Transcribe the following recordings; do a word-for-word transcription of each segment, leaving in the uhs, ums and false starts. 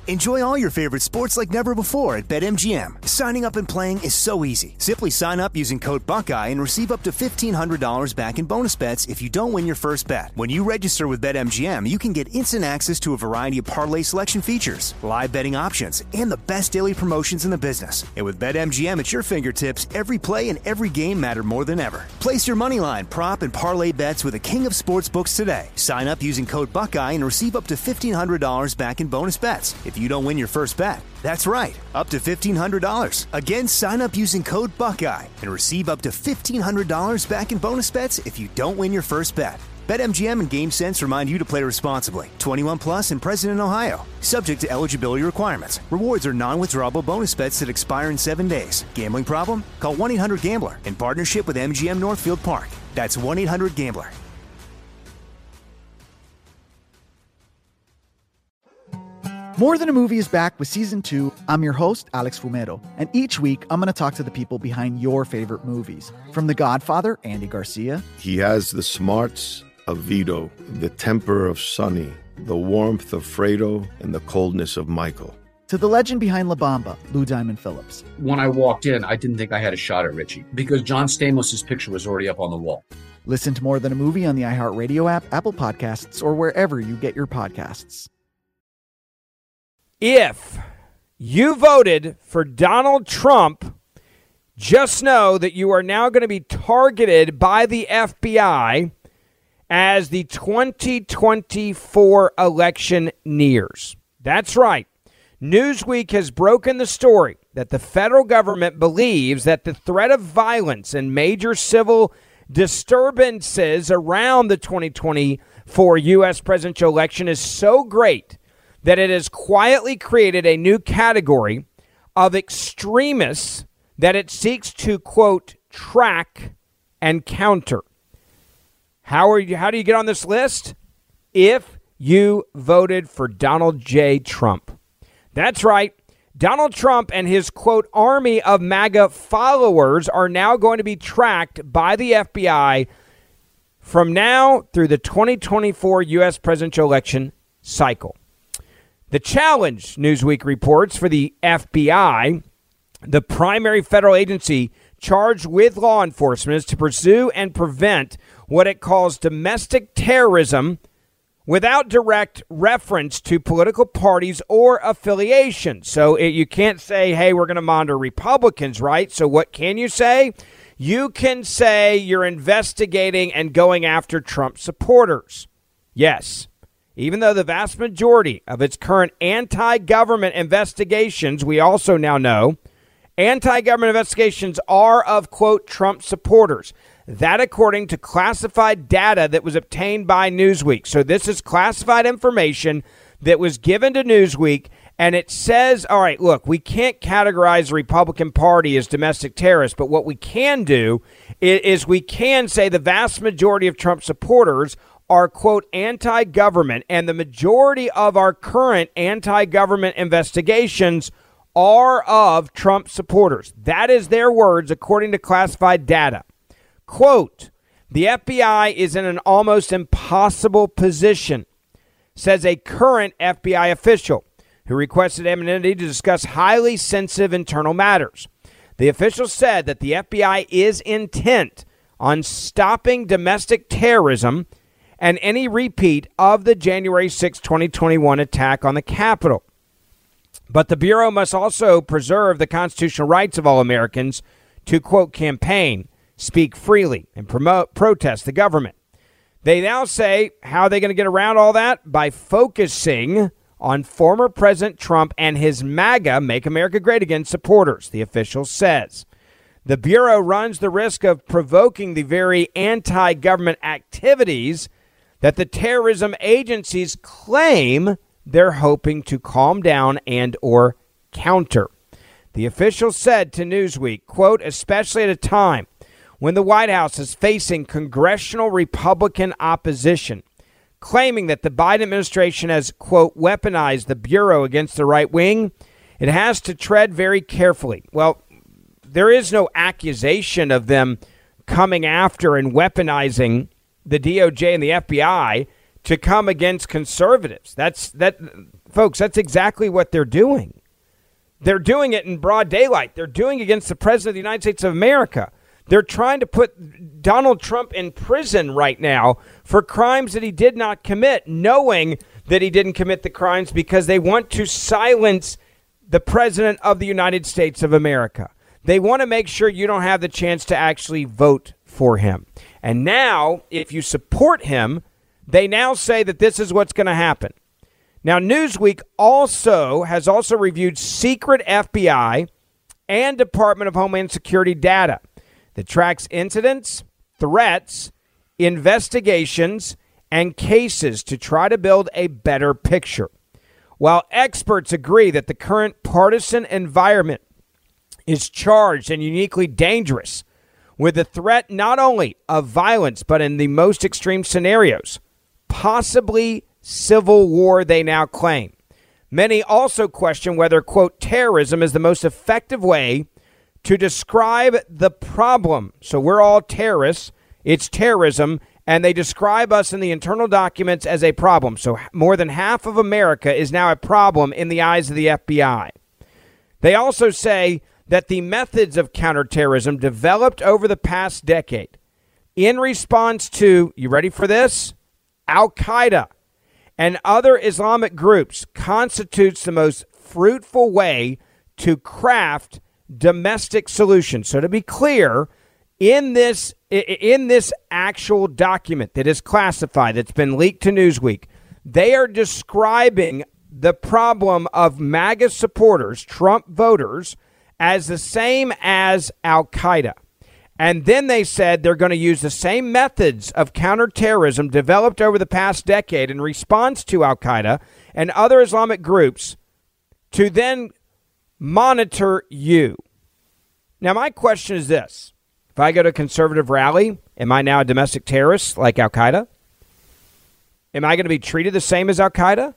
Enjoy all your favorite sports like never before at BetMGM. Signing up and playing is so easy. Simply sign up using code Buckeye and receive up to fifteen hundred dollars back in bonus bets if you don't win your first bet. When you register with BetMGM, you can get instant access to a variety of parlay selection features, live betting options, and the best daily promotions in the business. And with BetMGM at your fingertips, every play and every game matter more than ever. Place your moneyline, prop, and parlay bets with the king of sportsbooks today. Sign up using code Buckeye and receive up to fifteen hundred dollars back in bonus bets if you don't win your first bet. That's right, up to fifteen hundred dollars. Again, sign up using code Buckeye and receive up to fifteen hundred dollars back in bonus bets if you don't win your first bet. BetMGM and GameSense remind you to play responsibly. twenty-one plus and present in Ohio. Subject to eligibility requirements. Rewards are non-withdrawable bonus bets that expire in seven days. Gambling problem? Call one eight hundred gambler in partnership with M G M Northfield Park. That's one eight hundred gambler. More Than a Movie is back with Season two. I'm your host, Alex Fumero, and each week I'm going to talk to the people behind your favorite movies. From The Godfather, Andy Garcia. He has the smarts of Vito, the temper of Sonny, the warmth of Fredo, and the coldness of Michael. To the legend behind La Bamba, Lou Diamond Phillips. When I walked in, I didn't think I had a shot at Richie because John Stamos' picture was already up on the wall. Listen to More Than a Movie on the iHeartRadio app, Apple Podcasts, or wherever you get your podcasts. If you voted for Donald Trump, just know that you are now going to be targeted by the F B I as the twenty twenty-four election nears. That's right. Newsweek has broken the story that the federal government believes that the threat of violence and major civil disturbances around the twenty twenty-four U S presidential election is so great that it has quietly created a new category of extremists that it seeks to, quote, track and counter. How are you, how do you get on this list? If you voted for Donald J. Trump. That's right. Donald Trump and his, quote, army of MAGA followers are now going to be tracked by the F B I from now through the twenty twenty-four U S presidential election cycle. The challenge, Newsweek reports, for the F B I, the primary federal agency charged with law enforcement, is to pursue and prevent what it calls domestic terrorism without direct reference to political parties or affiliations. So it, you can't say, hey, we're going to monitor Republicans, right? So what can you say? You can say you're investigating and going after Trump supporters. Yes. Even though the vast majority of its current anti-government investigations, we also now know, anti-government investigations are of, quote, Trump supporters. That according to classified data that was obtained by Newsweek. So this is classified information that was given to Newsweek, and it says, all right, look, we can't categorize the Republican Party as domestic terrorists, but what we can do is, is we can say the vast majority of Trump supporters are, quote, anti-government, and the majority of our current anti-government investigations are of Trump supporters. That is their words, according to classified data. Quote, the F B I is in an almost impossible position, says a current F B I official who requested anonymity to discuss highly sensitive internal matters. The official said that the F B I is intent on stopping domestic terrorism and any repeat of the January sixth, twenty twenty-one attack on the Capitol. But the Bureau must also preserve the constitutional rights of all Americans to, quote, campaign, speak freely, and promote, protest the government. They now say, how are they going to get around all that? By focusing on former President Trump and his MAGA, Make America Great Again, supporters, the official says. The Bureau runs the risk of provoking the very anti-government activities that the terrorism agencies claim they're hoping to calm down and or counter. The official said to Newsweek, quote, especially at a time when the White House is facing congressional Republican opposition, claiming that the Biden administration has, quote, weaponized the Bureau against the right wing, it has to tread very carefully. Well, there is no accusation of them coming after and weaponizing the D O J and the F B I to come against conservatives. That's that, folks, that's exactly what they're doing. They're doing it in broad daylight. They're doing it against the President of the United States of America. They're trying to put Donald Trump in prison right now for crimes that he did not commit, knowing that he didn't commit the crimes because they want to silence the President of the United States of America. They want to make sure you don't have the chance to actually vote for him. And now, if you support him, they now say that this is what's going to happen. Now, Newsweek also has also reviewed secret F B I and Department of Homeland Security data that tracks incidents, threats, investigations, and cases to try to build a better picture. While experts agree that the current partisan environment is charged and uniquely dangerous, with the threat not only of violence, but in the most extreme scenarios, possibly civil war, they now claim. Many also question whether, quote, terrorism is the most effective way to describe the problem. So we're all terrorists. It's terrorism. And they describe us in the internal documents as a problem. So more than half of America is now a problem in the eyes of the F B I. They also say that the methods of counterterrorism developed over the past decade in response to, you ready for this? Al-Qaeda and other Islamic groups constitutes the most fruitful way to craft domestic solutions. So to be clear, in this in this actual document that is classified, that's been leaked to Newsweek, they are describing the problem of MAGA supporters, Trump voters, as the same as Al-Qaeda. And then they said they're going to use the same methods of counterterrorism developed over the past decade in response to Al-Qaeda and other Islamic groups to then monitor you. Now, my question is this. If I go to a conservative rally, am I now a domestic terrorist like Al-Qaeda? Am I going to be treated the same as Al-Qaeda?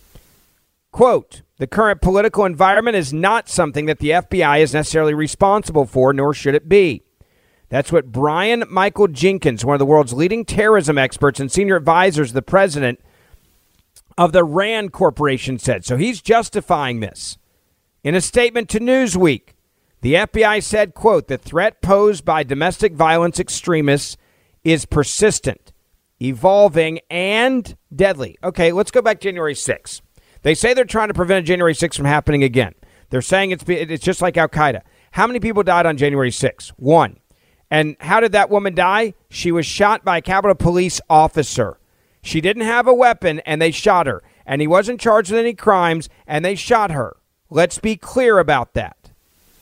Quote, the current political environment is not something that the F B I is necessarily responsible for, nor should it be. That's what Brian Michael Jenkins, one of the world's leading terrorism experts and senior advisors to the president of the RAND Corporation, said. So he's justifying this. In a statement to Newsweek, the F B I said, quote, the threat posed by domestic violence extremists is persistent, evolving, and deadly. Okay, let's go back to January sixth. They say they're trying to prevent January sixth from happening again. They're saying it's it's just like Al-Qaeda. How many people died on January sixth? One. And how did that woman die? She was shot by a Capitol Police officer. She didn't have a weapon, and they shot her. And he wasn't charged with any crimes, and they shot her. Let's be clear about that.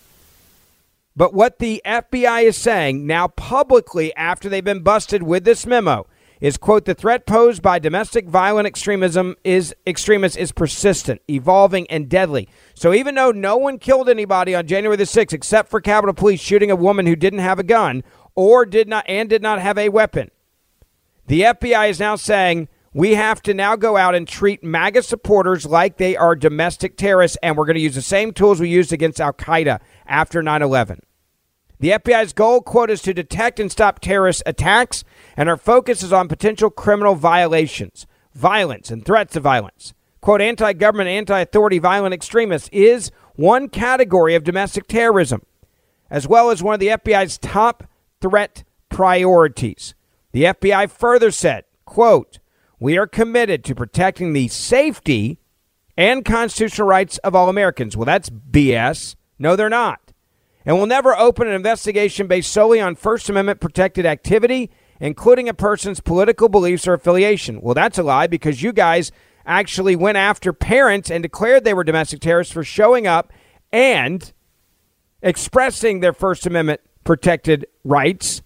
But what the F B I is saying now publicly after they've been busted with this memo is, quote, the threat posed by domestic violent extremism is extremists is persistent, evolving, and deadly. So even though no one killed anybody on January the sixth except for Capitol Police shooting a woman who didn't have a gun or did not and did not have a weapon, the F B I is now saying we have to now go out and treat MAGA supporters like they are domestic terrorists, and we're going to use the same tools we used against Al-Qaeda after nine eleven. The F B I's goal, quote, is to detect and stop terrorist attacks, and our focus is on potential criminal violations, violence, and threats of violence. Quote, anti-government, anti-authority violent extremists is one category of domestic terrorism, as well as one of the F B I's top threat priorities. The F B I further said, quote, we are committed to protecting the safety and constitutional rights of all Americans. Well, that's B S. No, they're not. And will never open an investigation based solely on First Amendment protected activity, including a person's political beliefs or affiliation. Well, that's a lie, because you guys actually went after parents and declared they were domestic terrorists for showing up and expressing their First Amendment protected rights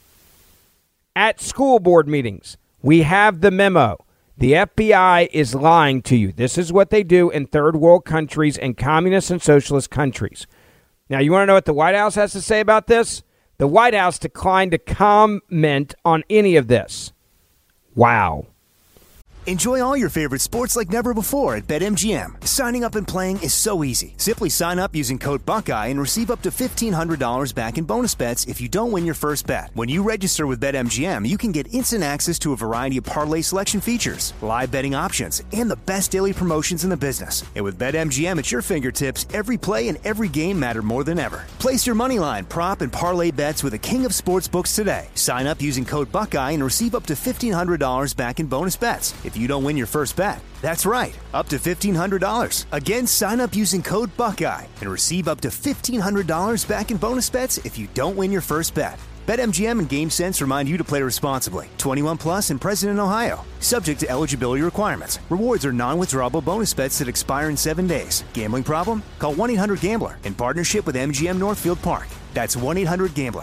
at school board meetings. We have the memo. The F B I is lying to you. This is what they do in third world countries and communist and socialist countries. Now, you want to know what the White House has to say about this? The White House declined to comment on any of this. Wow. Enjoy all your favorite sports like never before at BetMGM. Signing up and playing is so easy. Simply sign up using code Buckeye and receive up to fifteen hundred dollars back in bonus bets if you don't win your first bet. When you register with BetMGM, you can get instant access to a variety of parlay selection features, live betting options, and the best daily promotions in the business. And with BetMGM at your fingertips, every play and every game matter more than ever. Place your moneyline, prop, and parlay bets with the king of sportsbooks today. Sign up using code Buckeye and receive up to fifteen hundred dollars back in bonus bets if you don't win your first bet. That's right, up to fifteen hundred dollars. Again, sign up using code Buckeye and receive up to fifteen hundred dollars back in bonus bets if you don't win your first bet. BetMGM and GameSense remind you to play responsibly. twenty-one plus and present in Ohio. Subject to eligibility requirements. Rewards are non-withdrawable bonus bets that expire in seven days. Gambling problem? Call one eight hundred gambler in partnership with M G M Northfield Park. That's one eight hundred gambler.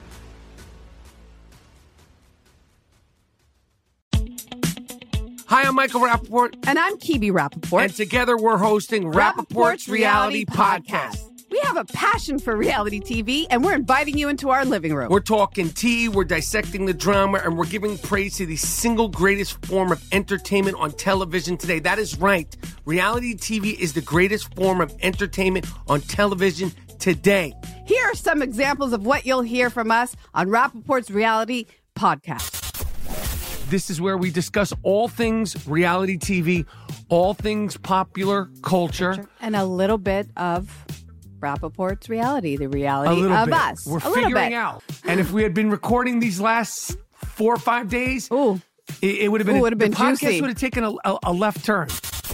Hi, I'm Michael Rappaport. And I'm Kibi Rappaport. And together we're hosting Rappaport's, Rappaport's Reality, Reality Podcast. Podcast. We have a passion for reality T V, and we're inviting you into our living room. We're talking tea, we're dissecting the drama, and we're giving praise to the single greatest form of entertainment on television today. That is right. Reality T V is the greatest form of entertainment on television today. Here are some examples of what you'll hear from us on Rappaport's Reality Podcast. This is where we discuss all things reality T V, all things popular culture. And a little bit of Rappaport's reality, the reality of bit. us. We're a figuring out. And if we had been recording these last four or five days, Ooh. it, it would have been, Ooh, would have been the podcast juicy. would have taken a, a, a left turn.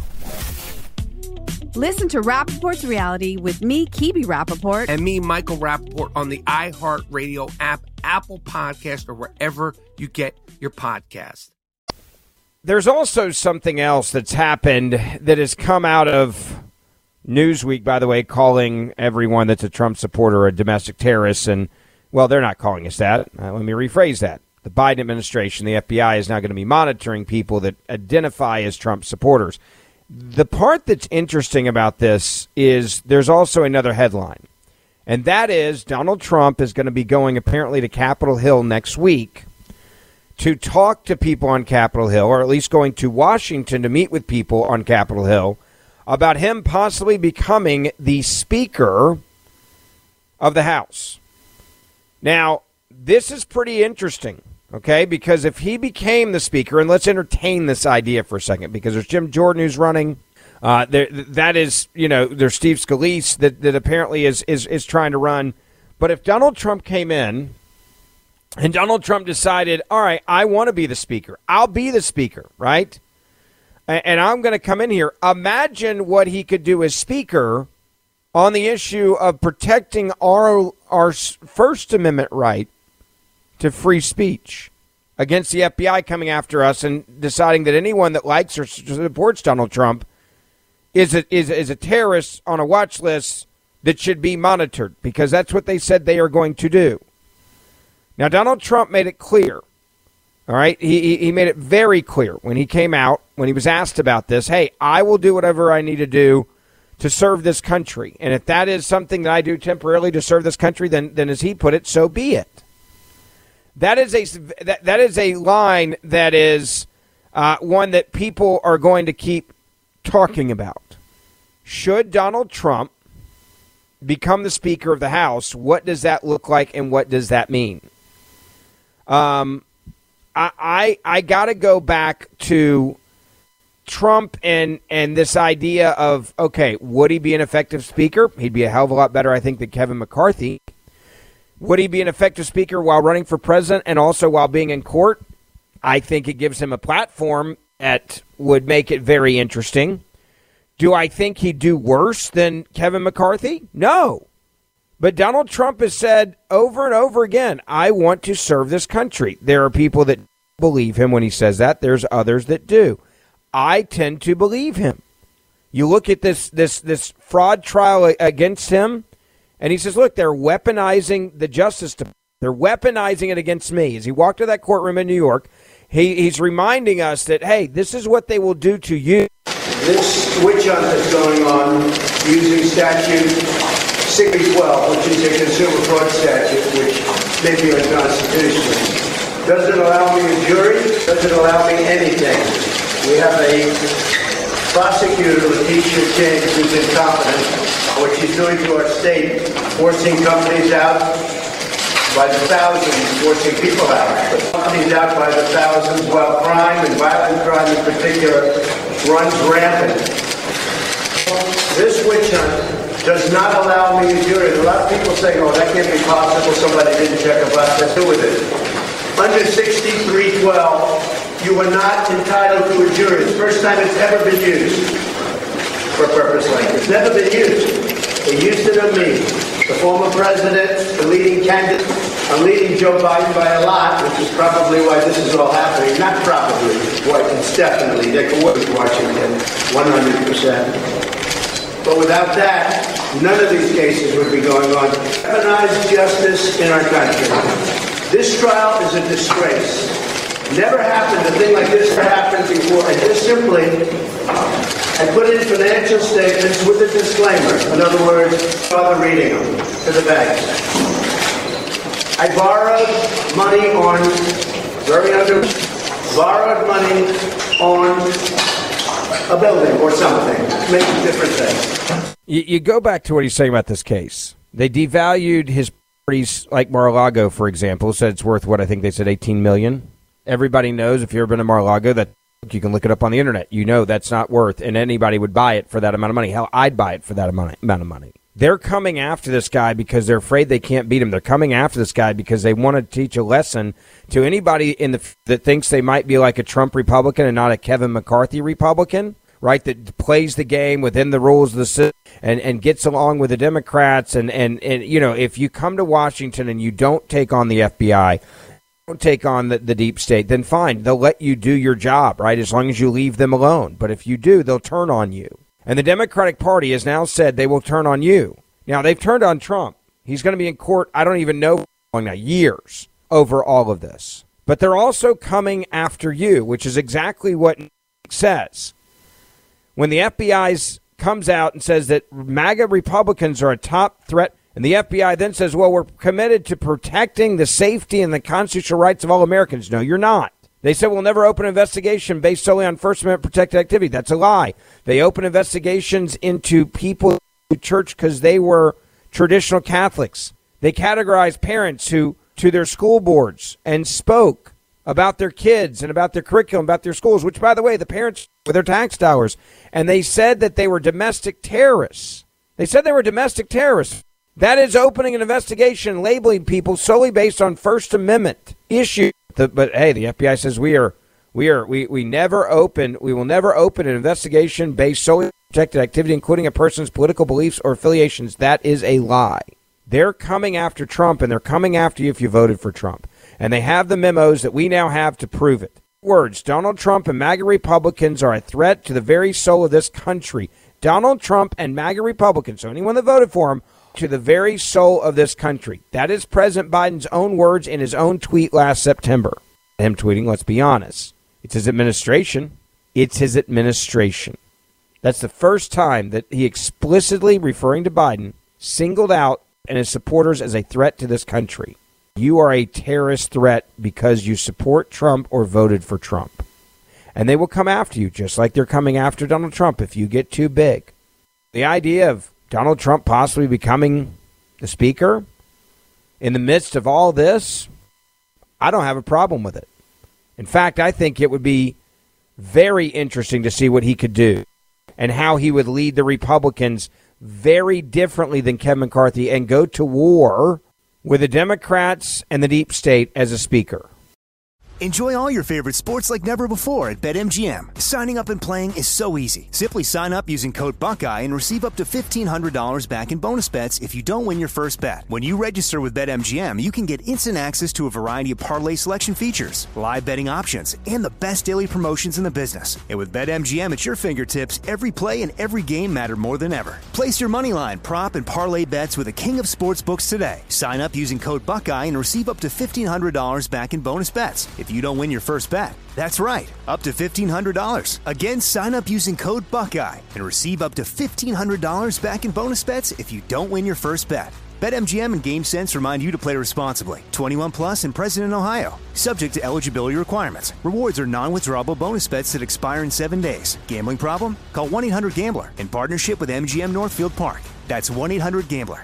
Listen to Rappaport's Reality with me, Kibi Rappaport. And me, Michael Rappaport, on the iHeartRadio app, Apple Podcast, or wherever you get your podcast. There's also something else that's happened that has come out of Newsweek, by the way, calling everyone that's a Trump supporter a domestic terrorist. And, well, they're not calling us that. Uh, let me rephrase that. The Biden administration, the F B I, is now going to be monitoring people that identify as Trump supporters. The part that's interesting about this is there's also another headline, and that is Donald Trump is going to be going apparently to Capitol Hill next week to talk to people on Capitol Hill, or at least going to Washington to meet with people on Capitol Hill about him possibly becoming the Speaker of the House. Now, this is pretty interesting, okay, because if he became the Speaker, and let's entertain this idea for a second, because there's Jim Jordan who's running. Uh, there, that is, you know, there's Steve Scalise that, that apparently is, is, is trying to run. But if Donald Trump came in and Donald Trump decided, all right, I want to be the Speaker, I'll be the Speaker, right? And, and I'm going to come in here. Imagine what he could do as Speaker on the issue of protecting our our First Amendment right to free speech against the F B I coming after us and deciding that anyone that likes or supports Donald Trump is a, is, is a terrorist on a watch list that should be monitored, because that's what they said they are going to do. Now, Donald Trump made it clear, all right? He, he made it very clear when he came out, when he was asked about this, hey, I will do whatever I need to do to serve this country. And if that is something that I do temporarily to serve this country, then, then as he put it, so be it. That is a, that, that is a line that is uh, one that people are going to keep talking about. Should Donald Trump become the Speaker of the House, what does that look like and what does that mean? Um, I I, I got to go back to Trump and, and this idea of, okay, would he be an effective Speaker? He'd be a hell of a lot better, I think, than Kevin McCarthy. Would he be an effective Speaker while running for president and also while being in court? I think it gives him a platform that would make it very interesting. Do I think he'd do worse than Kevin McCarthy? No. But Donald Trump has said over and over again, I want to serve this country. There are people that believe him when he says that. There's others that do. I tend to believe him. You look at this this this fraud trial against him, and he says, look, they're weaponizing the Justice Department. They're weaponizing it against me. As he walked to that courtroom in New York, he, he's reminding us that, hey, this is what they will do to you. This witch hunt that's going on using statute six twelve, which is a consumer fraud statute, which may be unconstitutional, doesn't allow me a jury, doesn't allow me anything. We have a prosecutor, Letitia James, who's incompetent, what she's doing to our state, forcing companies out by the thousands, forcing people out. Companies out by the thousands, while crime and violent crime in particular runs rampant. This witch hunt does not allow me to do it. A lot of people say, oh, that can't be possible. Somebody didn't check a box. Let's do with it. Under sixty-three twelve, you are not entitled to a jury. It's the first time it's ever been used for a purpose like this. It's never been used. They used it on me, the former president, the leading candidate. I'm leading Joe Biden by a lot, which is probably why this is all happening. Not probably, why it's definitely. They can work with Washington, one hundred percent. But without that, none of these cases would be going on. Weaponized justice in our country. This trial is a disgrace. Never happened, a thing like this never happened before. I just simply, I put in financial statements with a disclaimer. In other words, bother reading them to the banks. I borrowed money on, very under, borrowed money on a building or something. Makes a different thing. You, you go back to what he's saying about this case. They devalued his properties, like Mar-a-Lago, for example, said it's worth what I think they said eighteen million dollars. Everybody knows, if you've ever been to Mar-a-Lago, that you can look it up on the internet. You know that's not worth, and anybody would buy it for that amount of money. Hell, I'd buy it for that amount of money. They're coming after this guy because they're afraid they can't beat him. They're coming after this guy because they want to teach a lesson to anybody in the that thinks they might be like a Trump Republican and not a Kevin McCarthy Republican, right, that plays the game within the rules of the system and, and gets along with the Democrats. And, and, and, you know, if you come to Washington and you don't take on the F B I, don't take on the, the deep state, then fine. They'll let you do your job, right, as long as you leave them alone. But if you do, they'll turn on you. And the Democratic Party has now said they will turn on you. Now, they've turned on Trump. He's going to be in court, I don't even know, how long now, years over all of this. But they're also coming after you, which is exactly what Nick says. When the F B I comes out and says that MAGA Republicans are a top threat, and the F B I then says, well, we're committed to protecting the safety and the constitutional rights of all Americans. No, you're not. They said we'll never open an investigation based solely on First Amendment protected activity. That's a lie. They open investigations into people who church because they were traditional Catholics. They categorized parents who to their school boards and spoke about their kids and about their curriculum, about their schools, which, by the way, the parents with their tax dollars. And they said that they were domestic terrorists. They said they were domestic terrorists. That is opening an investigation, labeling people solely based on First Amendment issues. The, but hey, the F B I says we are, we are, we, we never open, we will never open an investigation based solely on protected activity, including a person's political beliefs or affiliations. That is a lie. They're coming after Trump, and they're coming after you if you voted for Trump. And they have the memos that we now have to prove it. Words: Donald Trump and MAGA Republicans are a threat to the very soul of this country. Donald Trump and MAGA Republicans, so anyone that voted for him, to the very soul of this country. That is President Biden's own words in his own tweet last September. Him tweeting, let's be honest, it's his administration. It's his administration. That's the first time that he explicitly, referring to Biden, singled out and his supporters as a threat to this country. You are a terrorist threat because you support Trump or voted for Trump. And they will come after you, just like they're coming after Donald Trump if you get too big. The idea of Donald Trump possibly becoming the speaker in the midst of all this, I don't have a problem with it. In fact, I think it would be very interesting to see what he could do and how he would lead the Republicans very differently than Kevin McCarthy and go to war with the Democrats and the deep state as a speaker. Enjoy all your favorite sports like never before at BetMGM. Signing up and playing is so easy. Simply sign up using code Buckeye and receive up to fifteen hundred dollars back in bonus bets if you don't win your first bet. When you register with BetMGM, you can get instant access to a variety of parlay selection features, live betting options, and the best daily promotions in the business. And with BetMGM at your fingertips, every play and every game matter more than ever. Place your moneyline, prop, and parlay bets with the king of sportsbooks today. Sign up using code Buckeye and receive up to fifteen hundred dollars back in bonus bets. If if you don't win your first bet. That's right, up to fifteen hundred dollars. Again, sign up using code Buckeye and receive up to fifteen hundred dollars back in bonus bets if you don't win your first bet. BetMGM and GameSense remind you to play responsibly. twenty-one plus and present in Ohio. Subject to eligibility requirements. Rewards are non-withdrawable bonus bets that expire in seven days. Gambling problem? Call one eight hundred gambler in partnership with M G M Northfield Park. That's one eight hundred gambler.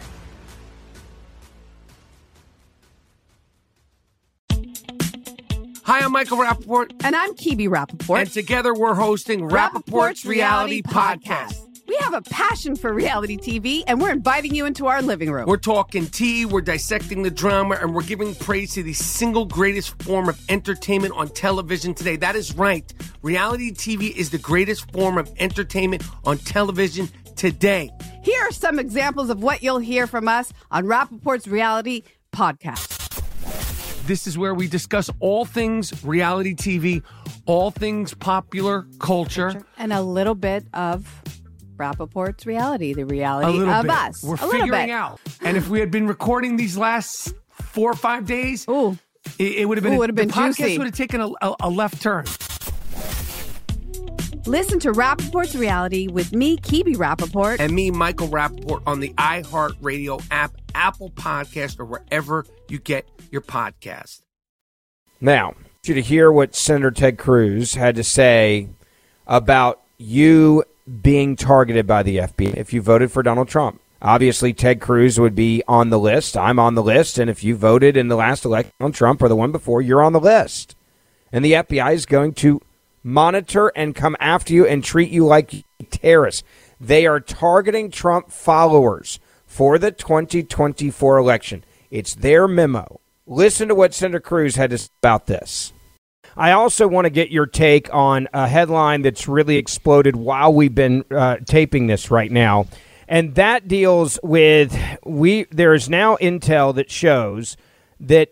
Hi, I'm Michael Rappaport. And I'm Kibi Rappaport. And together we're hosting Rappaport's, Rappaport's Reality, Reality Podcast. Podcast. We have a passion for reality T V, and we're inviting you into our living room. We're talking tea, we're dissecting the drama, and we're giving praise to the single greatest form of entertainment on television today. That is right. Reality T V is the greatest form of entertainment on television today. Here are some examples of what you'll hear from us on Rappaport's Reality Podcast. This is where we discuss all things reality T V, all things popular culture. And a little bit of Rappaport's reality, the reality of bit. us. We're a figuring out. And if we had been recording these last four or five days, Ooh. it, it would have been, Ooh, would have been the podcast juicy. would have taken a, a, a left turn. Listen to Rappaport's Reality with me, Kibi Rappaport. And me, Michael Rappaport, on the iHeartRadio app, Apple Podcast, or wherever you get your podcast. Now, I want you to hear what Senator Ted Cruz had to say about you being targeted by the F B I if you voted for Donald Trump. Obviously, Ted Cruz would be on the list. I'm on the list. And if you voted in the last election on Trump or the one before, you're on the list. And the F B I is going to monitor and come after you and treat you like terrorists. They are targeting Trump followers for the twenty twenty-four election. It's their memo. Listen to what Senator Cruz had to say about this. I also want to get your take on a headline that's really exploded while we've been uh, taping this right now. And that deals with, we. there is now intel that shows that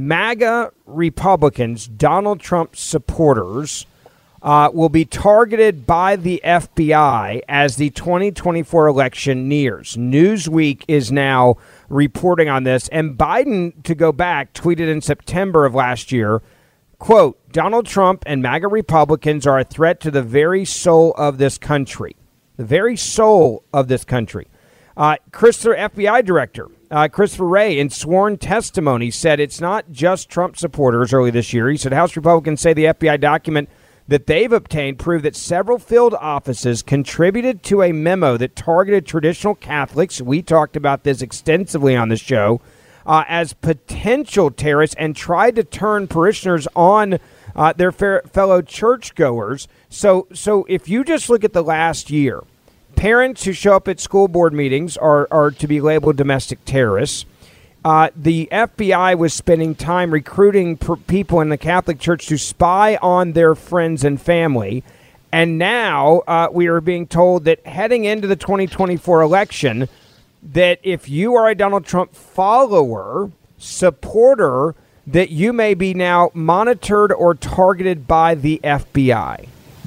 MAGA Republicans, Donald Trump supporters, uh, will be targeted by the F B I as the twenty twenty-four election nears. Newsweek is now reporting on this. And Biden, to go back, tweeted in September of last year, quote, Donald Trump and MAGA Republicans are a threat to the very soul of this country. The very soul of this country. Uh, Christopher, F B I Director uh, Christopher Wray, in sworn testimony, said it's not just Trump supporters early this year. He said House Republicans say the F B I document that they've obtained proved that several field offices contributed to a memo that targeted traditional Catholics. We talked about this extensively on the show. Uh, as potential terrorists and tried to turn parishioners on uh, their fair, fellow churchgoers. So, so if you just look at the last year, parents who show up at school board meetings are, are to be labeled domestic terrorists. Uh, the F B I was spending time recruiting per- people in the Catholic Church to spy on their friends and family. And now uh, we are being told that heading into the twenty twenty-four election, that if you are a Donald Trump follower, supporter, that you may be now monitored or targeted by the F B I.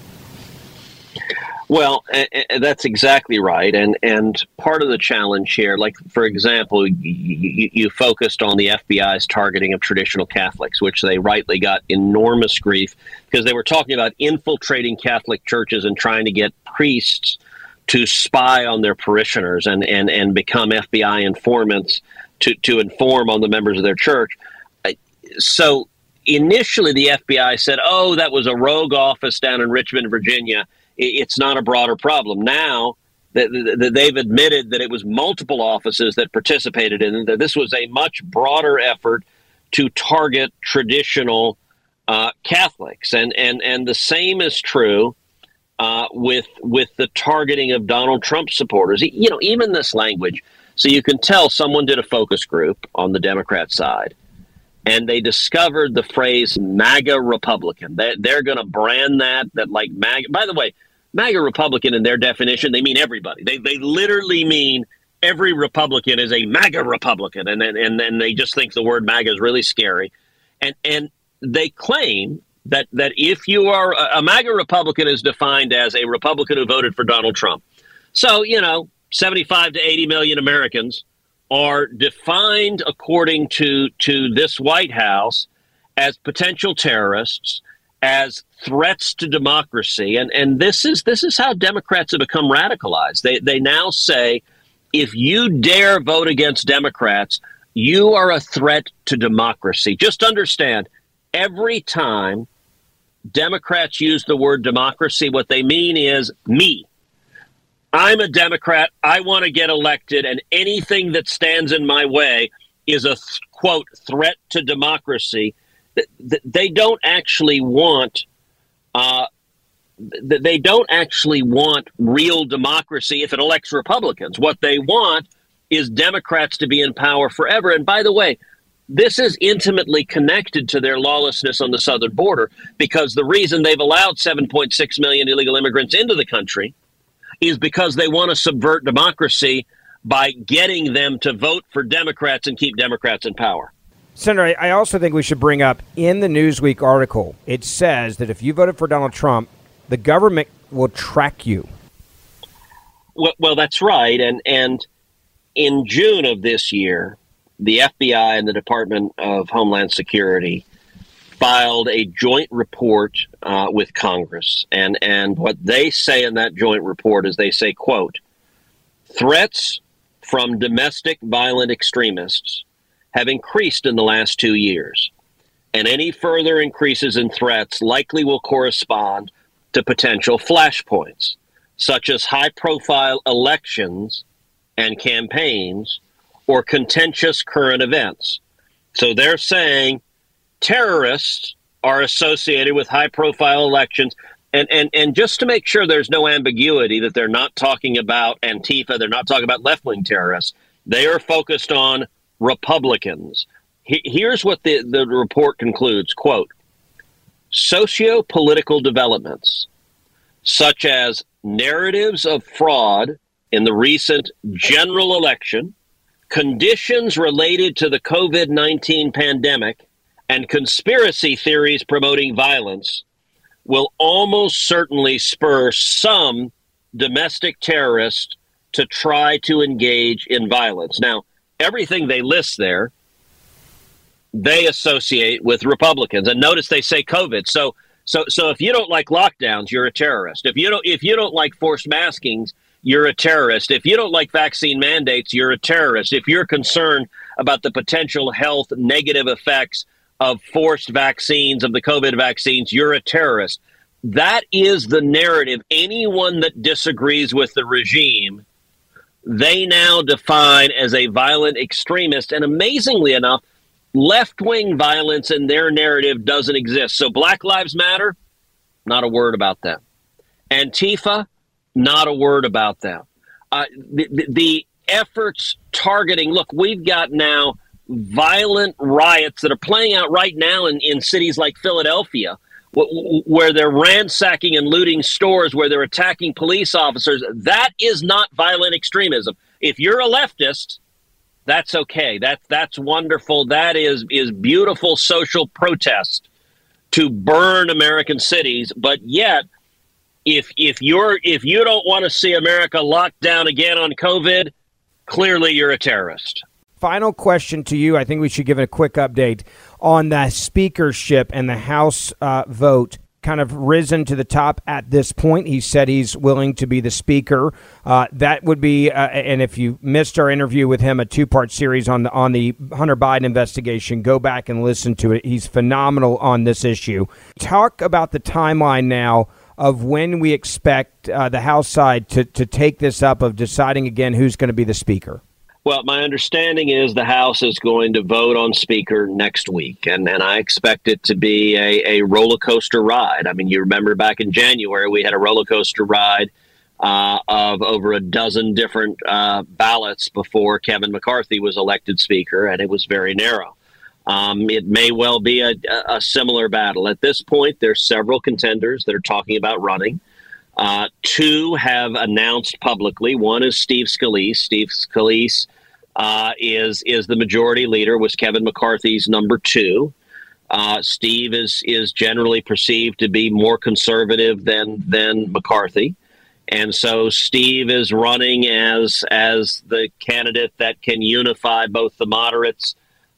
Well, that's exactly right. And and part of the challenge here, like, for example, you, you focused on the F B I's targeting of traditional Catholics, which they rightly got enormous grief because they were talking about infiltrating Catholic churches and trying to get priests to spy on their parishioners and, and, and become F B I informants to, to inform on the members of their church. So initially the F B I said, oh, that was a rogue office down in Richmond, Virginia. It's not a broader problem. Now that they've admitted that it was multiple offices that participated in it, that this was a much broader effort to target traditional uh, Catholics. And, and, and the same is true Uh, with with the targeting of Donald Trump supporters. You know, even this language. So you can tell someone did a focus group on the Democrat side, and they discovered the phrase MAGA Republican. They, they're going to brand that, that like MAGA. By the way, MAGA Republican, in their definition, they mean everybody. They they literally mean every Republican is a MAGA Republican, and and and, and they just think the word MAGA is really scary. And, and they claim that that if you are a, a MAGA Republican is defined as a Republican who voted for Donald Trump. So, you know, seventy-five to eighty million Americans are defined according to to this White House as potential terrorists, as threats to democracy. And, and this is this is how Democrats have become radicalized. They, they now say, if you dare vote against Democrats, you are a threat to democracy. Just understand, every time Democrats use the word democracy, what they mean is me. I'm a Democrat. I want to get elected, and anything that stands in my way is a, th- quote, threat to democracy. They don't actually want uh, they don't actually want real democracy if it elects Republicans. What they want is Democrats to be in power forever. And by the way, this is intimately connected to their lawlessness on the southern border, because the reason they've allowed seven point six million illegal immigrants into the country is because they want to subvert democracy by getting them to vote for Democrats and keep Democrats in power. Senator, I also think we should bring up, in the Newsweek article, it says that if you voted for Donald Trump, the government will track you. Well, well that's right. And, and in June of this year, the F B I and the Department of Homeland Security filed a joint report uh, with Congress. And, and what they say in that joint report is they say, quote, threats from domestic violent extremists have increased in the last two years, and any further increases in threats likely will correspond to potential flashpoints, such as high-profile elections and campaigns or contentious current events. So they're saying terrorists are associated with high-profile elections. And, and and just to make sure there's no ambiguity that they're not talking about Antifa, they're not talking about left-wing terrorists, they are focused on Republicans. He, here's what the, the report concludes, quote, socio-political developments, such as narratives of fraud in the recent general election, conditions related to the COVID nineteen pandemic, and conspiracy theories promoting violence will almost certainly spur some domestic terrorists to try to engage in violence. Now, everything they list there, they associate with Republicans. And notice they say COVID. So so so if you don't like lockdowns, you're a terrorist. If you don't if you don't like forced maskings, you're a terrorist. If you don't like vaccine mandates, you're a terrorist. If you're concerned about the potential health negative effects of forced vaccines, of the COVID vaccines, you're a terrorist. That is the narrative. Anyone that disagrees with the regime, they now define as a violent extremist. And amazingly enough, left-wing violence in their narrative doesn't exist. So Black Lives Matter, not a word about them. Antifa, not a word about them. Uh, the, the, the efforts targeting, look, we've got now violent riots that are playing out right now in, in cities like Philadelphia, wh- where they're ransacking and looting stores, where they're attacking police officers. That is not violent extremism. If you're a leftist, that's okay. That, that's wonderful. That is, is beautiful social protest to burn American cities. But yet, if if you're if you don't want to see America locked down again on COVID, clearly you're a terrorist. Final question to you. I think we should give a quick update on the speakership and the House uh, vote. Kind of risen to the top at this point. He said he's willing to be the speaker. Uh, that would be, uh, and if you missed our interview with him, a two-part series on the on the Hunter Biden investigation, go back and listen to it. He's phenomenal on this issue. Talk about the timeline now of when we expect uh, the House side to to take this up, of deciding again who's going to be the speaker. Well, my understanding is the House is going to vote on Speaker next week, and, and I expect it to be a, a roller coaster ride. I mean, you remember back in January, we had a roller coaster ride uh, of over a dozen different uh, ballots before Kevin McCarthy was elected Speaker, and it was very narrow. Um, it may well be a, a similar battle. At this point, there's several contenders that are talking about running. Uh, two have announced publicly. One is Steve Scalise. Steve Scalise uh, is is the majority leader, was Kevin McCarthy's number two. Uh, Steve is is generally perceived to be more conservative than than McCarthy, and so Steve is running as as the candidate that can unify both the moderates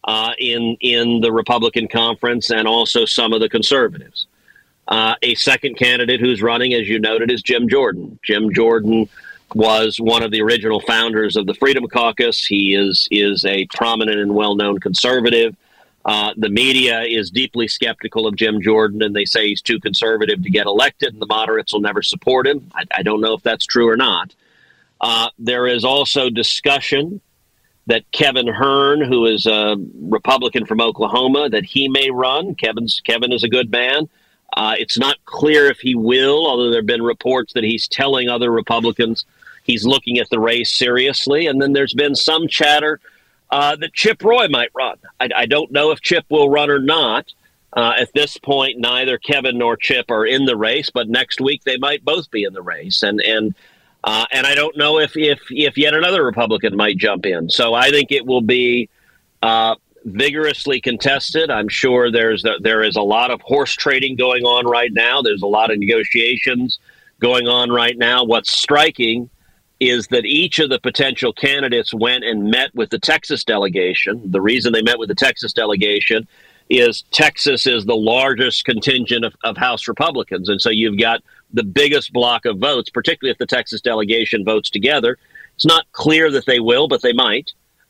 uh, in in the Republican conference and also some of the conservatives. Uh, a second candidate who's running, as you noted, is Jim Jordan. Jim Jordan was one of the original founders of the Freedom Caucus. He is is a prominent and well-known conservative. Uh, the media is deeply skeptical of Jim Jordan, and they say he's too conservative to get elected, and the moderates will never support him. I, I don't know if that's true or not. Uh, there is also discussion that Kevin Hern, who is a Republican from Oklahoma, that he may run. Kevin's Kevin is a good man. Uh, it's not clear if he will, although there have been reports that he's telling other Republicans he's looking at the race seriously. And then there's been some chatter uh, that Chip Roy might run. I, I don't know if Chip will run or not. Uh, at this point, neither Kevin nor Chip are in the race, but next week they might both be in the race. And and uh, and I don't know if, if, if yet another Republican might jump in. So I think it will be uh, vigorously contested. I'm sure there's there is a lot of horse trading going on right now. There's a lot of negotiations going on right now. What's striking is that each of the potential candidates went and met with the Texas delegation. The reason they met with the Texas delegation is Texas is the largest contingent of, of House Republicans. And so you've got the biggest block of votes, particularly if the Texas delegation votes together. It's not clear that they will, but they might.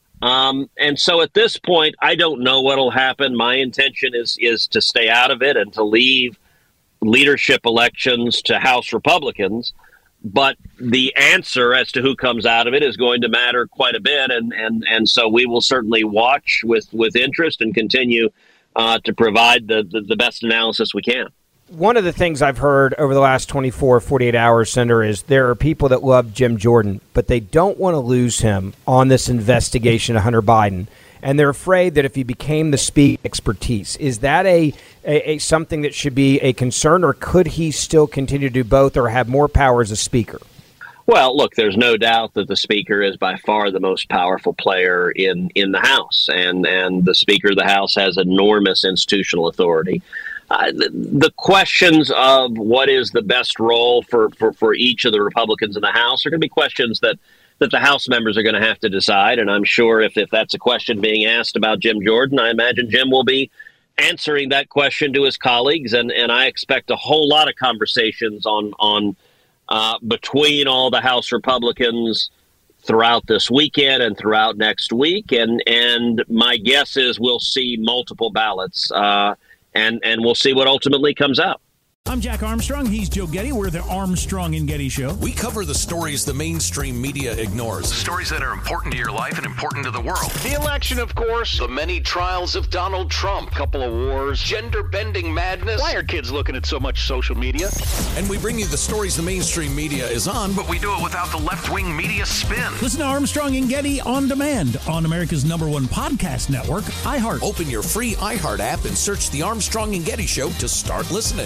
Um, and so at this point, I don't know what will happen. My intention is is to stay out of it and to leave leadership elections to House Republicans. But the answer as to who comes out of it is going to matter quite a bit. And and, and so we will certainly watch with, with interest and continue uh, to provide the, the, the best analysis we can. One of the things I've heard over the last twenty-four, forty-eight hours, Senator, is there are people that love Jim Jordan, but they don't want to lose him on this investigation of Hunter Biden. And they're afraid that if he became the speaker expertise, is that a, a, a something that should be a concern, or could he still continue to do both or have more power as a speaker? Well, look, there's no doubt that the speaker is by far the most powerful player in, in the House, and, and the Speaker of the House has enormous institutional authority. Uh, the, the questions of what is the best role for, for, for each of the Republicans in the House are going to be questions that, that the House members are going to have to decide. And I'm sure if, if that's a question being asked about Jim Jordan, I imagine Jim will be answering that question to his colleagues. And, and I expect a whole lot of conversations on, on uh, between all the House Republicans throughout this weekend and throughout next week. And, and my guess is we'll see multiple ballots. Uh, And and we'll see what ultimately comes out. I'm Jack Armstrong. He's Joe Getty. We're the Armstrong and Getty Show. We cover the stories the mainstream media ignores. Stories that are important to your life and important to the world. The election, of course. The many trials of Donald Trump. Couple of wars. Gender-bending madness. Why are kids looking at so much social media? And we bring you the stories the mainstream media is on, but we do it without the left-wing media spin. Listen to Armstrong and Getty on demand on America's number one podcast network, iHeart. Open your free iHeart app and search the Armstrong and Getty Show to start listening.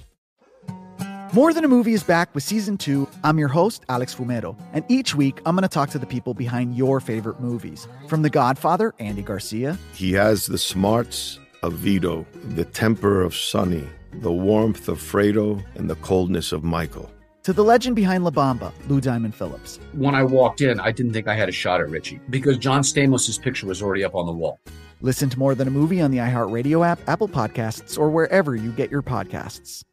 More Than a Movie is back with season two. I'm your host, Alex Fumero, and each week I'm going to talk to the people behind your favorite movies. From The Godfather, Andy Garcia. He has the smarts of Vito, the temper of Sonny, the warmth of Fredo, and the coldness of Michael. To the legend behind La Bamba, Lou Diamond Phillips. When I walked in, I didn't think I had a shot at Richie because John Stamos' picture was already up on the wall. Listen to More Than a Movie on the iHeartRadio app, Apple Podcasts, or wherever you get your podcasts.